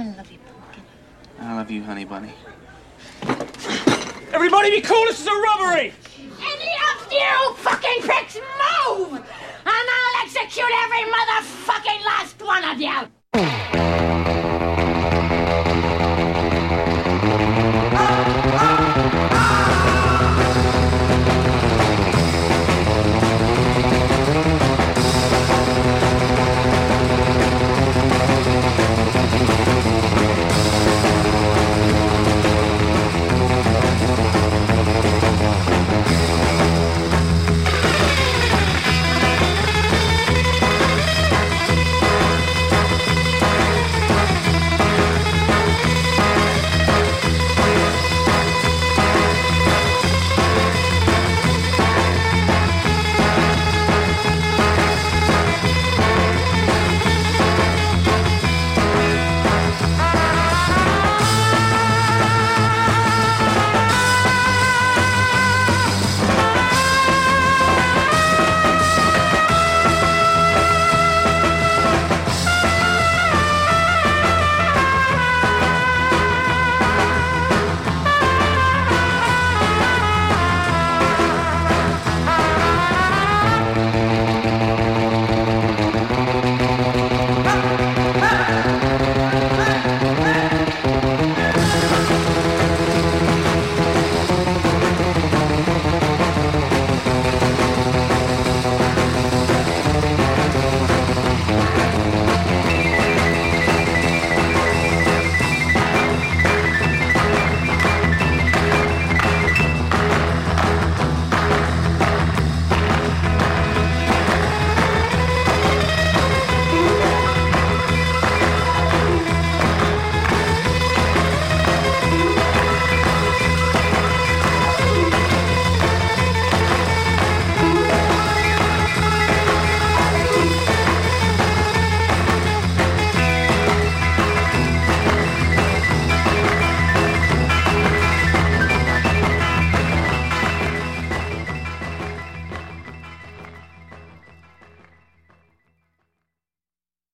I love you, Pumpkin. I love you, honey bunny. Everybody be cool, this is a robbery! Any of you fucking pricks move! And I'll execute every motherfucking last one of you!